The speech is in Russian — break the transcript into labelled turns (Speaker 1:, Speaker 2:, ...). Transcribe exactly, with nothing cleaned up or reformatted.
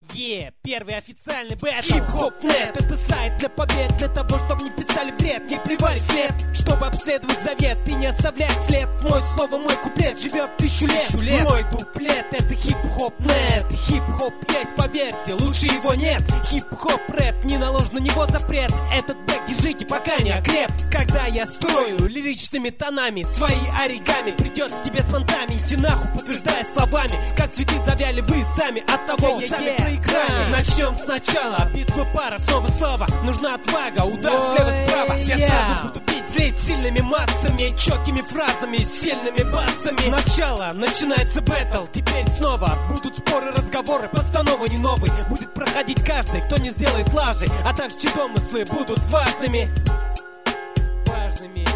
Speaker 1: Yeah, первый официальный бэтл. Хип-хоп-нет, это сайт для побед, для того, чтобы не писали бред, не плевали вслед, чтобы обследовать завет и не оставлять след. Мой снова мой куплет живет тысячу лет. Тысячу лет. Мой дуплет — это хип-хоп-нет. Хип-хоп есть, поверьте, лучше его нет. Хип-хоп-рэп, не наложен на него запрет. Этот бэк держите, пока не окреп. Когда я строю лиричными тонами свои оригами, придется тебе с фонтами идти нахуй, подтверждая словами, как цветы завяли вы сами, от того yeah, yeah, сами yeah. проиграли. Начнем сначала, битва пара, снова слава. Нужна отвага, удар oh, слева-справа. Я yeah. сразу буду бить, злить сильными массами, четкими фразами, сильными басами. Начало, начинается бэтл. Теперь снова будут споры, разговоры, постанова не новый. Будет проходить каждый, кто не сделает лажи, а также чьи домыслы будут важными. Важными.